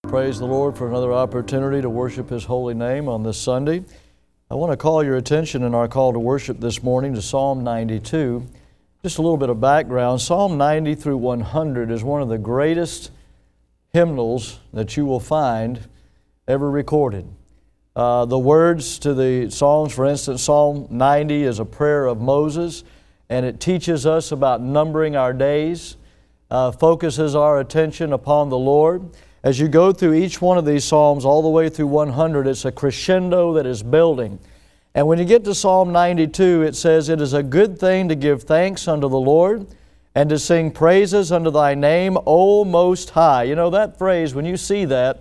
Praise the Lord for another opportunity to worship His holy name on this Sunday. I want to call your attention in our call to worship this morning to Psalm 92. Just a little bit of background. Psalm 90 through 100 is one of the greatest hymnals that you will find ever recorded. The words to the Psalms, for instance, Psalm 90 is a prayer of Moses, and it teaches us about numbering our days, focuses our attention upon the Lord. As you go through each one of these Psalms all the way through 100, it's a crescendo that is building. And when you get to Psalm 92, it says, "It is a good thing to give thanks unto the Lord, and to sing praises unto Thy name, O Most High." You know, that phrase, when you see that,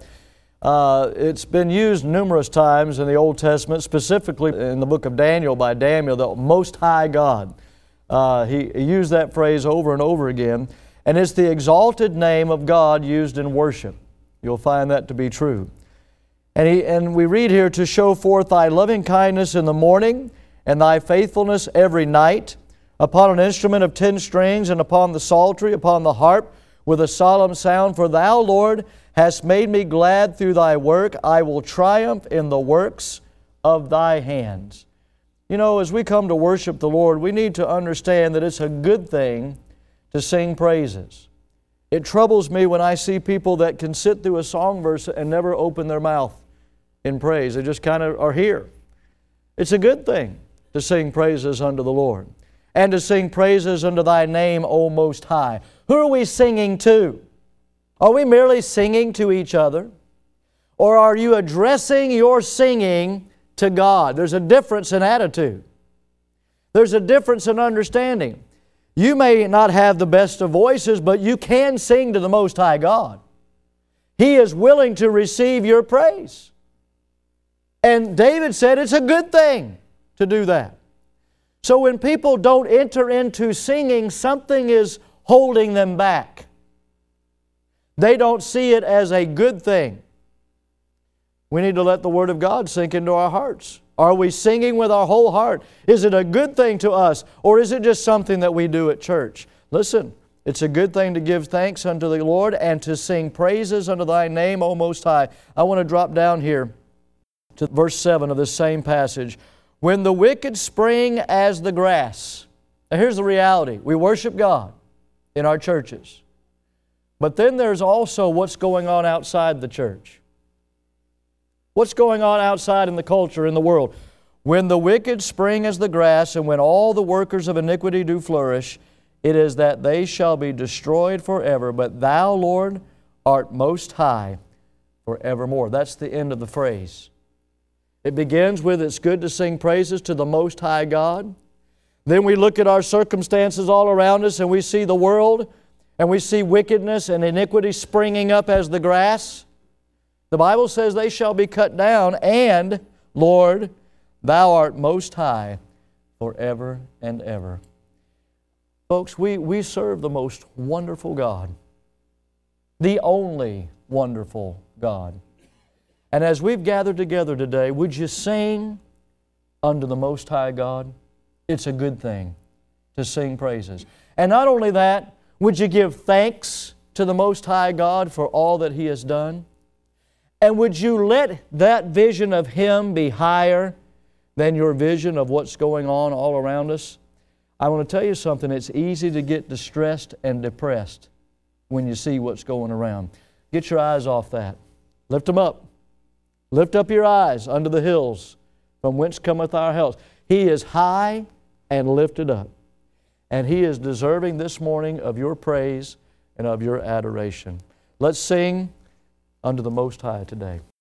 it's been used numerous times in the Old Testament, specifically in the book of Daniel by Daniel, the Most High God. He used that phrase over and over again, and it's the exalted name of God used in worship. You'll find that to be true. And we read here, "To show forth Thy loving kindness in the morning, and Thy faithfulness every night, upon an instrument of 10 strings, and upon the psaltery, upon the harp, with a solemn sound. For Thou, Lord, hast made me glad through Thy work. I will triumph in the works of Thy hands." You know, as we come to worship the Lord, we need to understand that it's a good thing to sing praises. It troubles me when I see people that can sit through a song verse and never open their mouth in praise. They just kind of are here. It's a good thing to sing praises unto the Lord, and to sing praises unto Thy name, O Most High. Who are we singing to? Are we merely singing to each other? Or are you addressing your singing to God? There's a difference in attitude. There's a difference in understanding. You may not have the best of voices, but you can sing to the Most High God. He is willing to receive your praise. And David said it's a good thing to do that. So when people don't enter into singing, something is holding them back. They don't see it as a good thing. We need to let the Word of God sink into our hearts. Are we singing with our whole heart? Is it a good thing to us, or is it just something that we do at church? Listen, it's a good thing to give thanks unto the Lord and to sing praises unto Thy name, O Most High. I want to drop down here to verse 7 of this same passage. "When the wicked spring as the grass." Now here's the reality. We worship God in our churches. But then there's also what's going on outside the church. What's going on outside in the culture, in the world? "When the wicked spring as the grass, and when all the workers of iniquity do flourish, it is that they shall be destroyed forever. But Thou, Lord, art most high forevermore." That's the end of the phrase. It begins with, it's good to sing praises to the Most High God. Then we look at our circumstances all around us, and we see the world, and we see wickedness and iniquity springing up as the grass. The Bible says they shall be cut down, and, Lord, Thou art most high forever and ever. Folks, we serve the most wonderful God, the only wonderful God. And as we've gathered together today, would you sing unto the Most High God? It's a good thing to sing praises. And not only that, would you give thanks to the Most High God for all that He has done? And would you let that vision of Him be higher than your vision of what's going on all around us? I want to tell you something. It's easy to get distressed and depressed when you see what's going around. Get your eyes off that. Lift them up. Lift up your eyes unto the hills, from whence cometh our help. He is high and lifted up. And He is deserving this morning of your praise and of your adoration. Let's sing unto the Most High today.